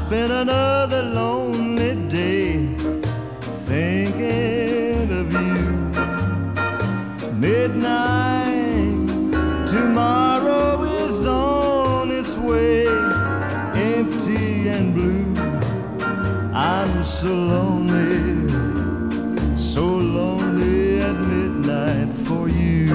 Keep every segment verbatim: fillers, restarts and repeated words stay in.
spent another lonely day thinking of you. Midnight, tomorrow is on its way, empty and blue. I'm so lonely, so lonely at midnight for you.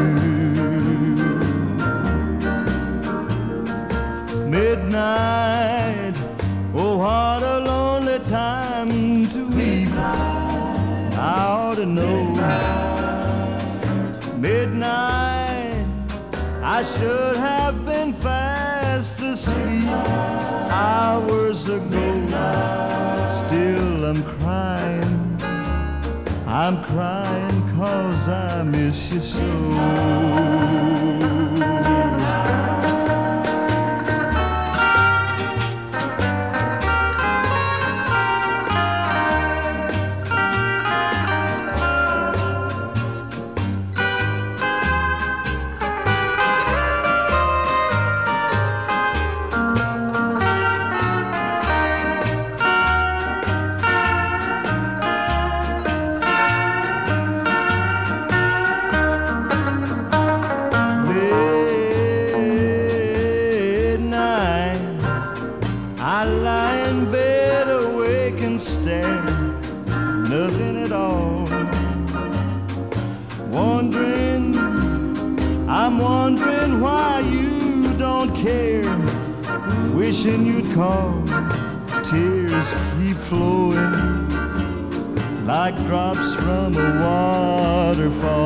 Midnight, oh what a lonely time to weep. I ought to know. Midnight, I should have been fast asleep hours ago. Still I'm crying, I'm crying 'cause I miss you so. I lie in bed awake and stare, nothing at all. Wondering, I'm wondering why you don't care. Wishing you'd call, tears keep flowing like drops from a waterfall.